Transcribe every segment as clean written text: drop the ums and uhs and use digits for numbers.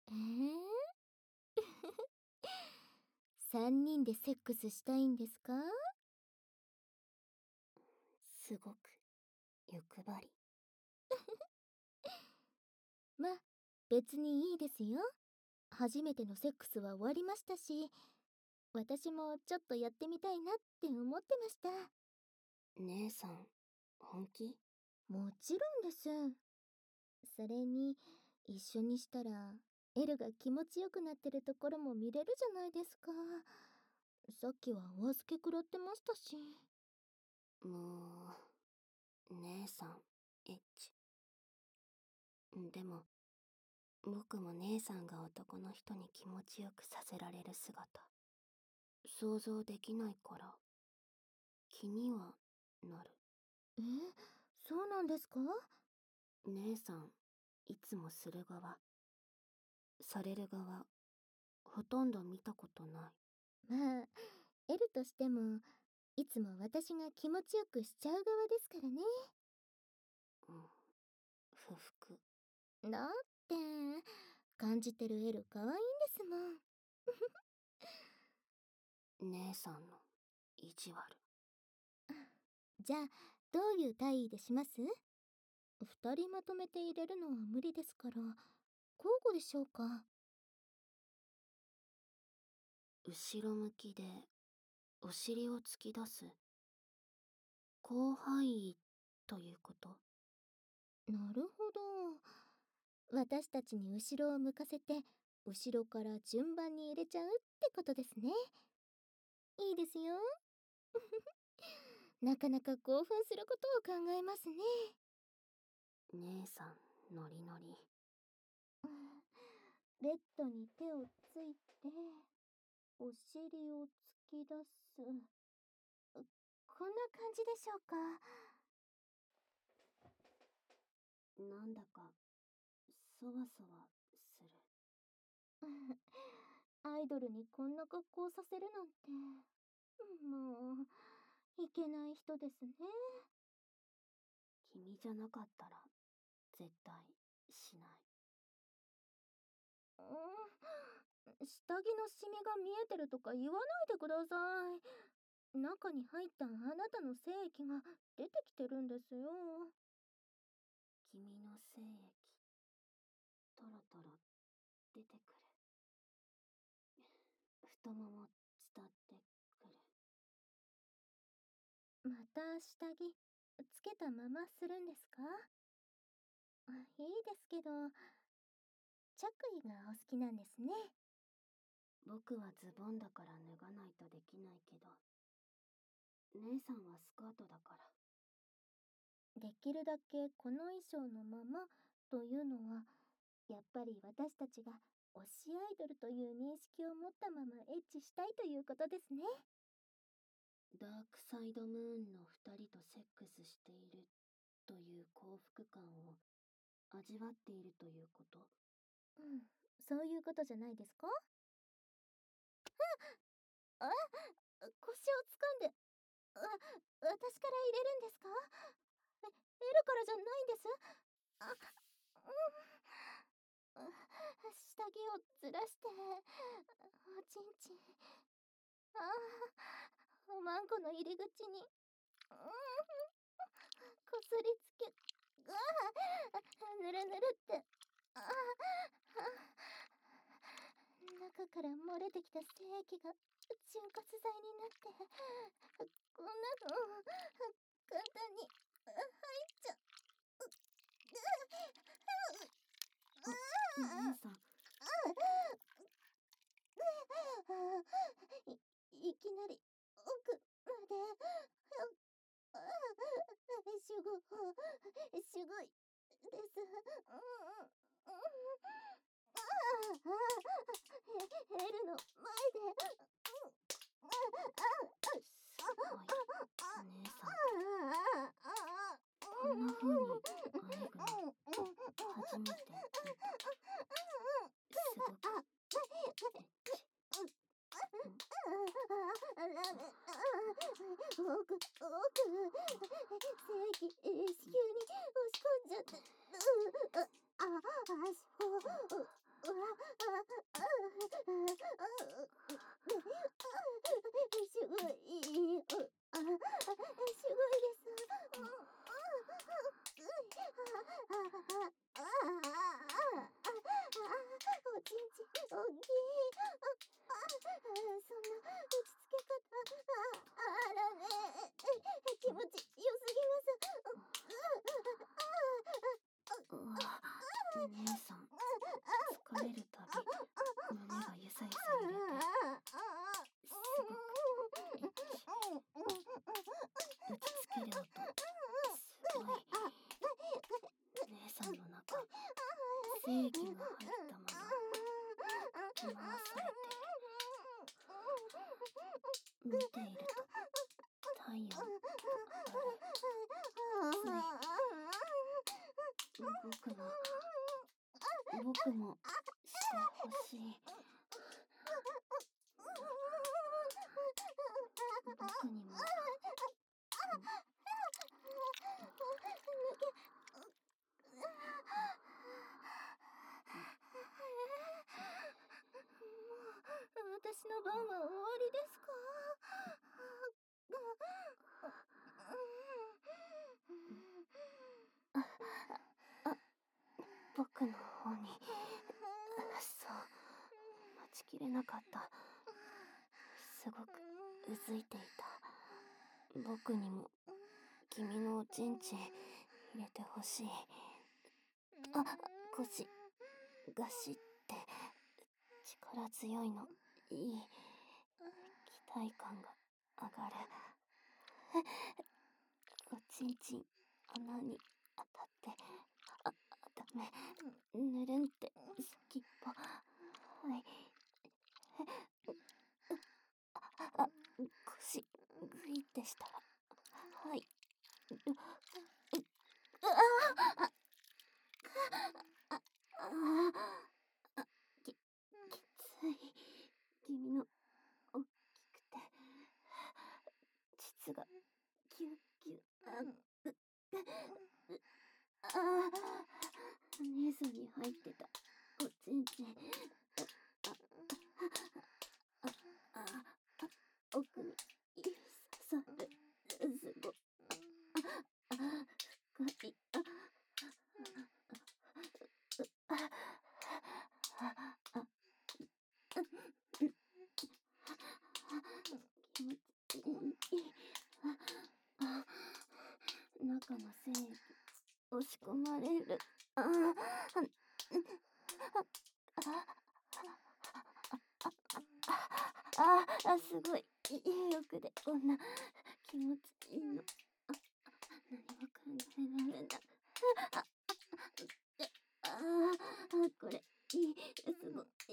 3人でセックスしたいんですか？ すごく欲張り。 ま、別にいいですよ。初めてのセックスは終わりましたし、私もちょっとやってみたいなって思ってました。 姉さん、本気？ もちろんです。それに、一緒にしたら、エルが気持ちよくなってるところも見れるじゃないですか。さっきはお預け食らってましたし。 もう、姉さん、エッチ。でも、僕も姉さんが男の人に気持ちよくさせられる姿、想像できないから、気にはなる。 そうなんですか？ 姉さん、いつもする側、される側、ほとんど見たことない。 まあ、エルとしても、いつも私が気持ちよくしちゃう側ですからね。 うん、不服。 だって、感じてるエル可愛いんですもん。 姉さんの意地悪。 じゃあ、どういう体位でします？二人まとめて入れるのは無理ですから、交互でしょうか？ 後ろ向きで、お尻を突き出す。広範囲ということ？ なるほど。私たちに後ろを向かせて、後ろから順番に入れちゃうってことですね。いいですよ。なかなか興奮することを考えますね。 姉さん、ノリノリ。 ベッドに手をついて、お尻を突き出す。こんな感じでしょうか？ なんだか、そわそわする。 アイドルにこんな格好させるなんて、もう、いけない人ですね。 君じゃなかったら、絶対しない。 下着のシミが見えてるとか言わないでください。中に入ったあなたの精液が出てきてるんですよ。 君の精液、トロトロ出てくる。太もも伝ってくる。 また下着つけたままするんですか？いいですけど、着衣がお好きなんですね。 僕はズボンだから脱がないとできないけど、姉さんはスカートだから。 できるだけこの衣装のままというのは、やっぱり私たちが推しアイドルという認識を持ったままエッチしたいということですね。 ダークサイドムーンの二人とセックスしているという幸福感を味わっているということ？ そういうことじゃないですか？腰を掴んで、私から入れるんですか？エルからじゃないんです。下着をずらして、おちんちん。おまんこの入り口に、こすりつけ、ぬるぬるって、中から漏れてきた精液が潤滑剤になって、こんなの、簡単に、入っちゃ姉さん、 いきなり奥まで、すごいです。エルの前で、 すごい。姉さん、こんな風にアイグの初めて見た。すごくエッチ。 奥、正規、子宮に押し込んじゃって、そう。 すごい。すごいです。おちんちん大きい。そんな落ち着け方。あらね、気持ちよすぎます。 姉さん、疲れるたび胸がゆさゆさ揺れて、すごく打ちつける音、すごい。姉さんの中、精液が入ったままかき回されて、見ていると太陽が僕もしてほしい。僕にも。 私の番は終わりですか？ 僕の方に。そう、待ちきれなかった。すごくうずいていた。僕にも君のおちんちん入れてほしい。腰ガシって力強いのいい。期待感が上がる。おちんちん穴に当たって、ダメ、ぬるんって先っぽ。はい。腰グイってしたら、はい。きつい。君の大きくて膣がキュッキュ姉さんに入ってたおちんちん奥に刺さる。すごい深い。気持ちいい。中の精液押し込まれる。すごい。よくでこんな気持ちいいの。何も考えられない。これいい。すごい。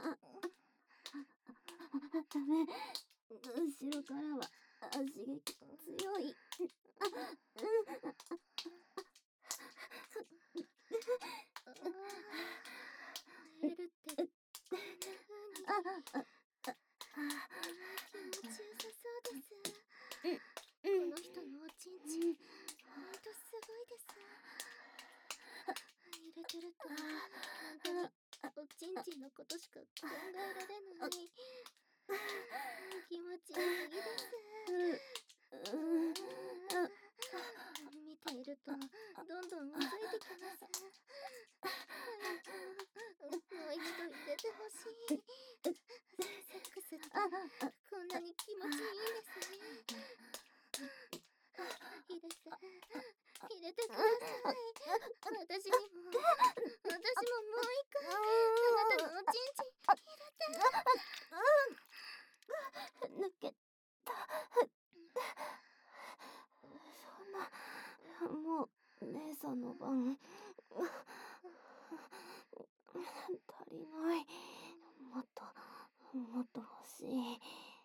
ダメ。後ろからは刺激強い。 寝るってどんな風に気持ちよさそうです。この人のおちんちん、ほんとすごいです。入れてると本当におちんちんのことしか考えられない。気持ちいいです。見ているとどんどんうずいてきます。もう一度入れてほしい。セックスってこんなに気持ちいいんですね。入れてください。私にももう一回あなたのおちんちん入れて。 抜けた。そんな、もう姉さんの番足りない。もっと欲しい。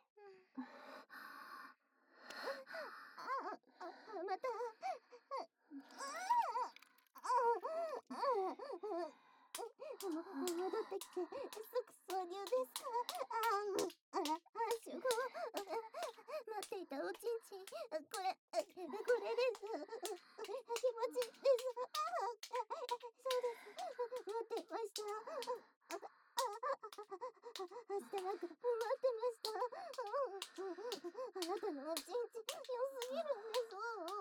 また戻ってきて即挿入ですか？主語待っていたおちんちん、これです。気持ちいいです。そうです、待っていました。 明日なんか待ってました。あなたのおちんち良すぎるんです。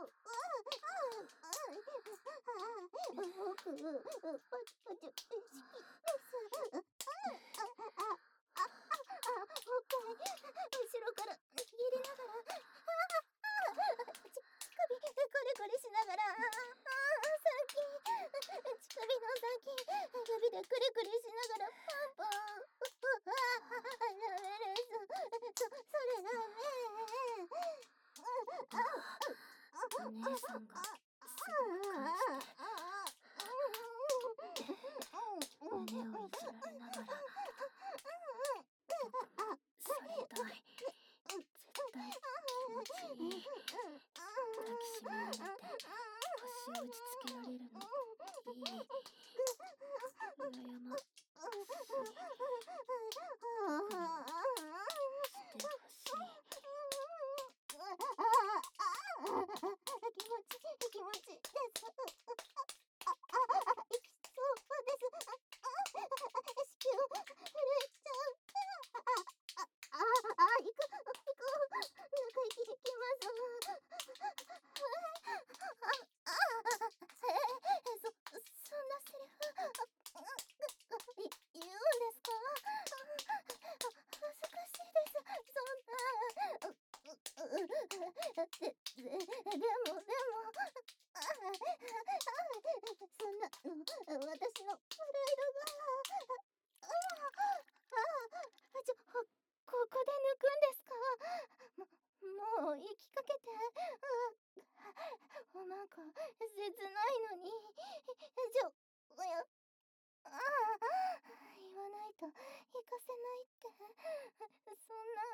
僕、パチパチ好きです。後ろから握りながら、乳首コリコリしながら、先、乳首の先、指でクリクリしながらパンパン。ダメです。それダメ。 姉さんがすごく感じてる。胸をいじられながら、僕、されたい。絶対気持ちいい。抱きしめられて、腰を打ちつけられるのいい。羨ましい。してほしい。 気持ちです。そうです。子宮震えちゃう。行く。中息できます。そんなセリフ言うんですか？恥ずかしいです。そんな。でも、そんな、私のプライドが。ここで抜くんですか？もう行きかけて。なんか、切ないのに。言わないと行かせないって。そんな、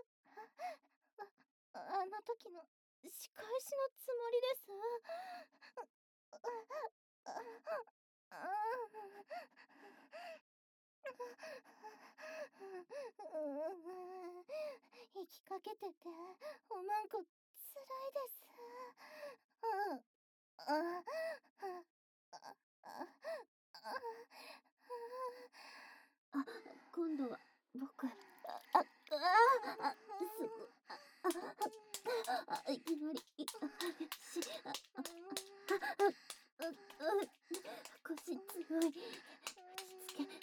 あの時の仕返しのつもりです。生きかけてて、おまんこ、つらいです。 今度は僕、いきなり激し腰強い。口つけ、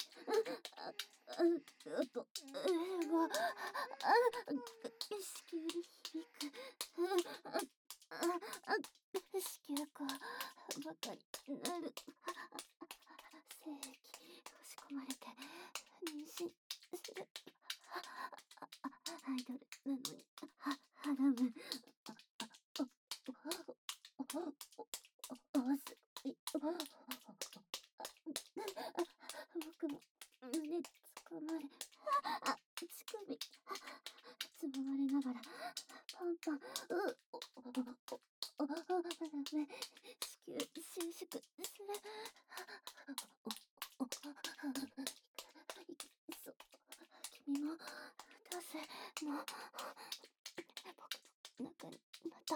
子宮に響く。子宮かばかりなる。精液押し込まれて妊娠する。アイドルなのにハラム。すごい。僕も胸つかまれ、乳首つままれながらパンパン。ダメ。子宮収縮する。そう、君も出せ。もう僕の中にまた。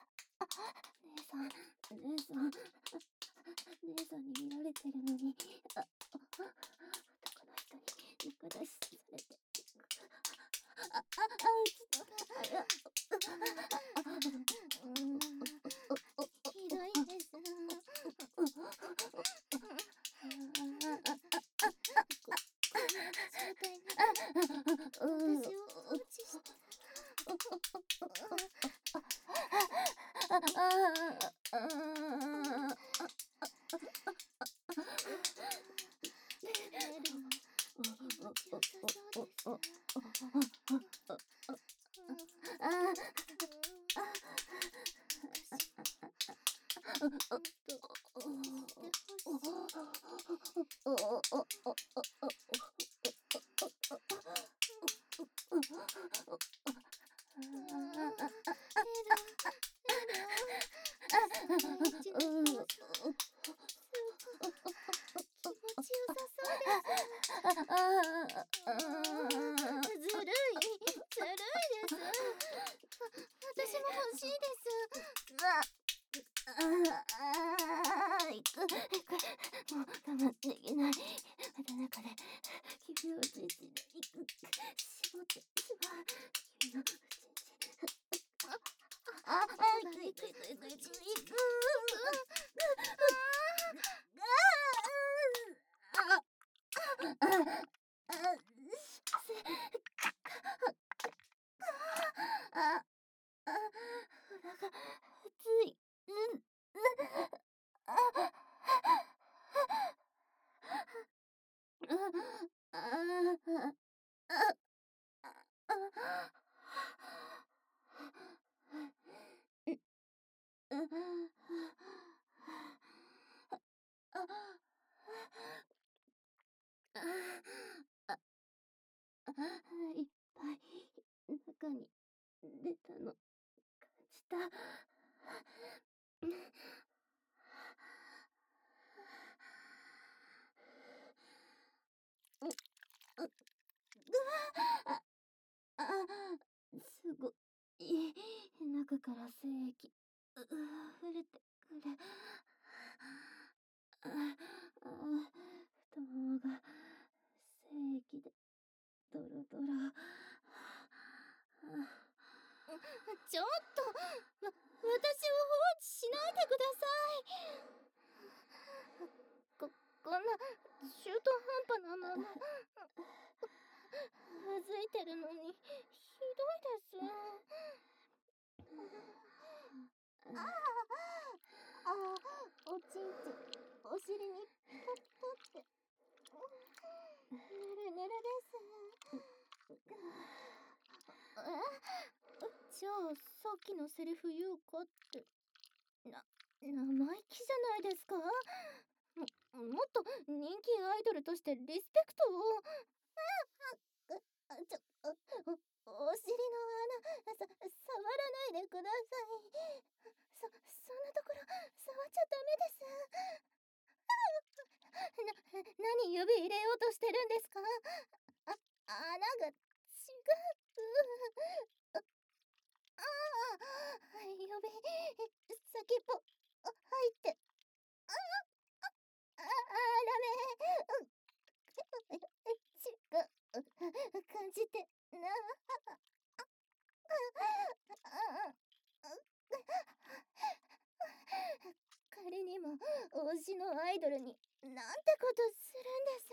姉さんに見られてるのに、男の人に中出しされて。 ひどいです。こんな状態に私を放置して。 の中で指をじじでいく絞ってしまう指のいくいくいくいくいくいくいっぱい中に出たの感じた。すごい中から精液溢れてくる。太ももが精液でドロドロ。ちょっと私を放置しないでください。こんな中途半端なままうずいてるのにひどいです。おちんちんお尻にポッポってぬるぬるです。じゃあさっきのセリフ言うかって生意気じゃないですか。もっと人気アイドルとしてリスペクトを。お尻の穴触らないでください。そんなところ触っちゃダメです。何指入れようとしてるんですか。穴が違う。指先っぽ入ってダメ。違う感じてな。仮にも推しのアイドルになんてことするんです。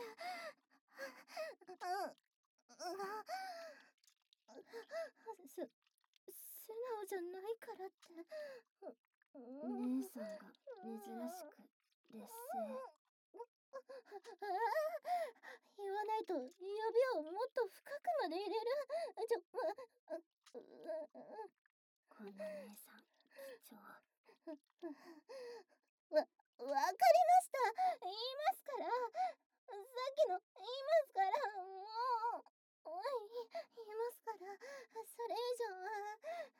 素直じゃないからって。 姉さんが珍しく劣勢。 言わないと指をもっと深くまで入れる。 この姉さん貴重。 わかりました。言いますから。さっきの言いますから。もう言いますから。それ以上は。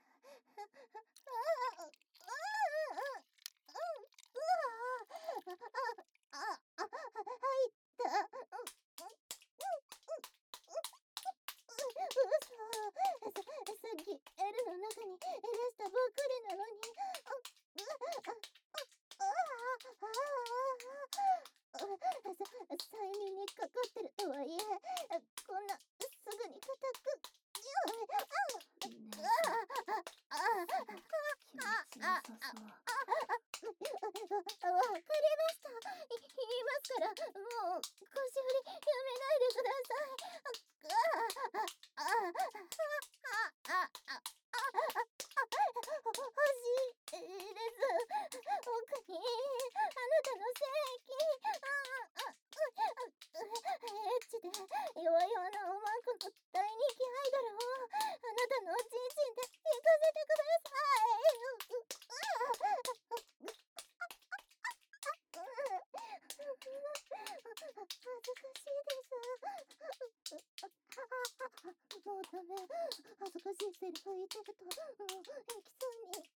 入った。さっき L の中に出したばかりなのに。催眠にかかってるとはいえこんなすぐに固く。 姉さん気持ちよさそう。 わかりました。言いますから。もう腰振りやめないでください。欲しいです。奥にあなたの精液。エッチで弱々なおまんこの大人気アイドルをあなたのおちんちんで行かせてください。恥ずかしいです。もうダメ。恥ずかしいセリフ言ってると行きそうに。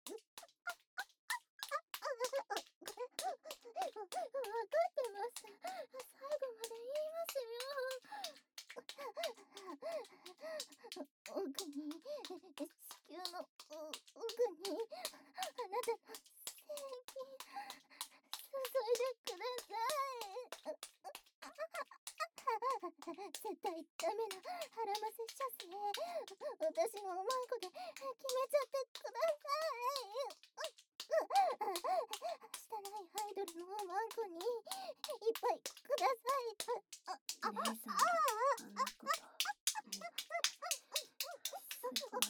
分かってます。最後まで言いますよ。奥に子宮の奥にあなたの精液注いでください。 絶対ダメな腹ませ射精。私のおまんこで決めちゃってください。汚いアイドルのおまんこにいっぱいください。 姉さんがあんなこと。すごい。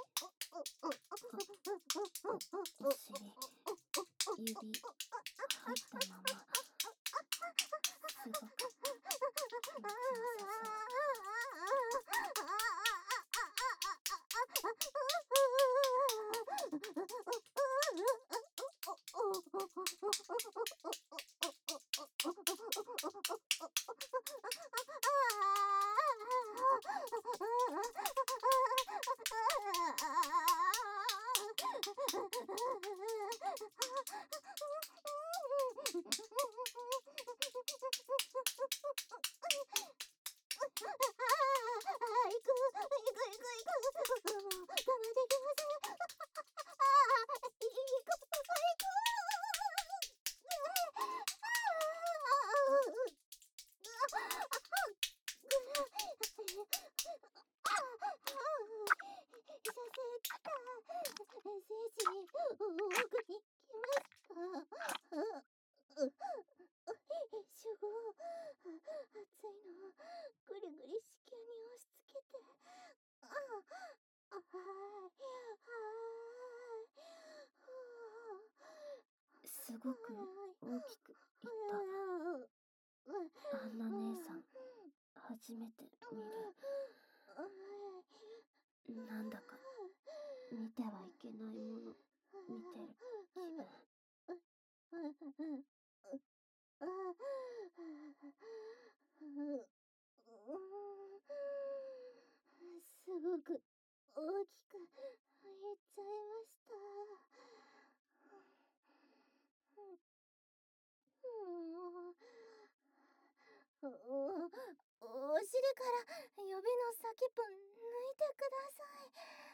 お尻、指入ったまま。すごく気持ちよさそう。すごく大きくいった。あんな姉さん、初めて見る。なんだか、見てはいけないもの、見てる気分。 すごく大きく言っちゃいました。お尻から指の先っぽ抜いてください。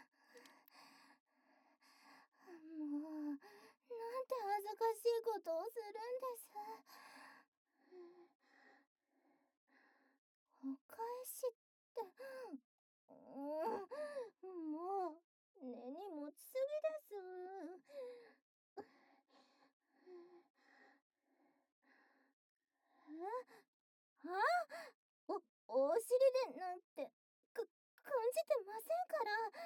もう、なんて恥ずかしいことをするんです。お返しって、もう、根に持ちすぎです。お尻でなんて、感じてませんから。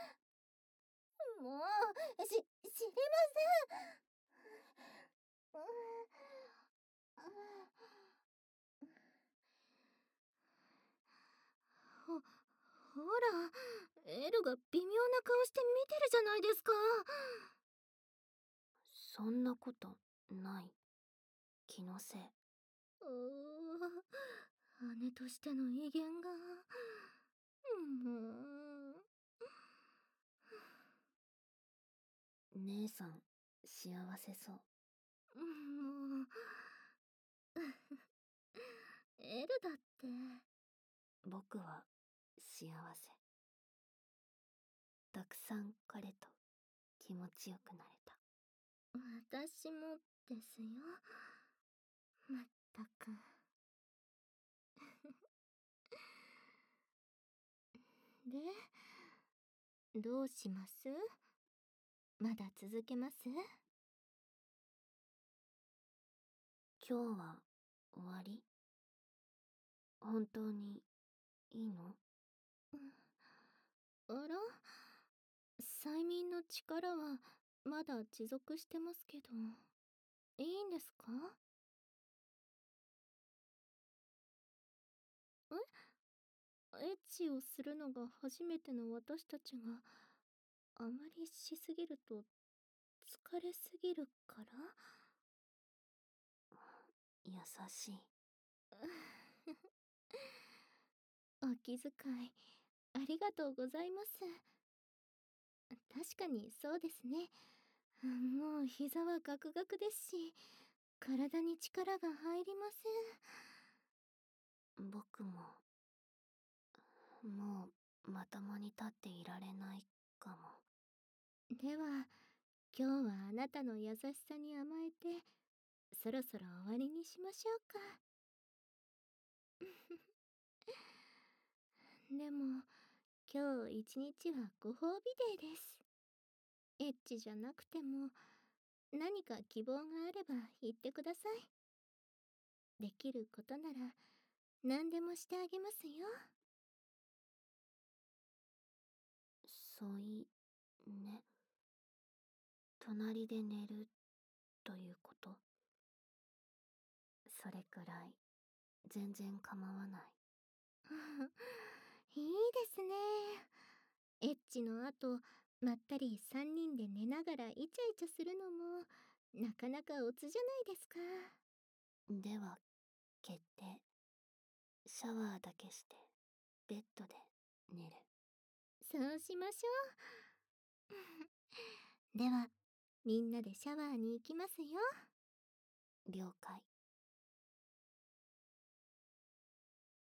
もう、知りません。ほ、ほら、エルが微妙な顔して見てるじゃないですか。 そんなことない。気のせい。 姉としての威厳が。 姉さん、幸せそう。 もう、エルだって。 僕は幸せ。たくさん彼と気持ちよくなれた。 私もですよ。まったく。で、どうします？まだ続けます？ 今日は終わり？本当にいいの？ あら、催眠の力はまだ持続してますけど、いいんですか？エッチをするのが初めての私たちがあまりしすぎると疲れすぎるから？ 優しい。 お気遣いありがとうございます。確かにそうですね。もう膝はガクガクですし、体に力が入りません。 僕も、もうまともに立っていられないかも。 では、今日はあなたの優しさに甘えて、そろそろ終わりにしましょうか。 でも、今日一日はご褒美デーです。エッチじゃなくても、何か希望があれば言ってください。できることなら、何でもしてあげますよ。 添いね。隣で寝るということ。それくらい全然構わない。 いいですね。エッチの後、まったり3人で寝ながらイチャイチャするのも、なかなかオツじゃないですか。 では決定。シャワーだけしてベッドで寝る。 そうしましょう。では、みんなでシャワーに行きますよ。 了解。